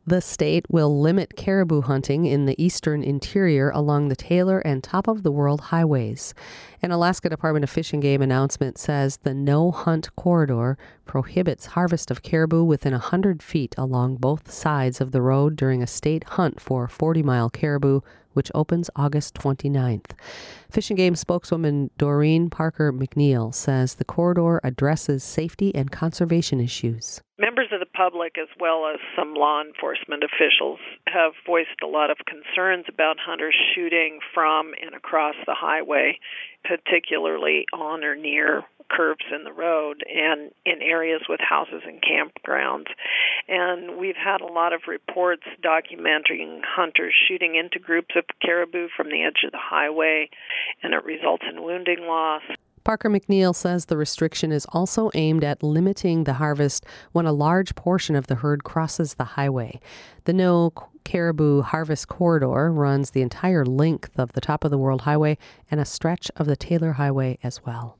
The state will limit caribou hunting in the eastern interior along the Taylor and Top of the World highways. An Alaska Department of Fish and Game announcement says the no-hunt corridor prohibits harvest of caribou within 100 feet along both sides of the road during a state hunt for 40-mile caribou, which opens August 29th. Fish and Game spokeswoman Doreen Parker McNeil says the corridor addresses safety and conservation issues. Members of the public, as well as some law enforcement officials, have voiced a lot of concerns about hunters shooting from and across the highway, particularly on or near curves in the road and in areas with houses and campgrounds. And we've had a lot of reports documenting hunters shooting into groups of caribou from the edge of the highway, and it results in wounding loss. Parker McNeil says the restriction is also aimed at limiting the harvest when a large portion of the herd crosses the highway. The no caribou harvest corridor runs the entire length of the Top of the World Highway and a stretch of the Taylor Highway as well.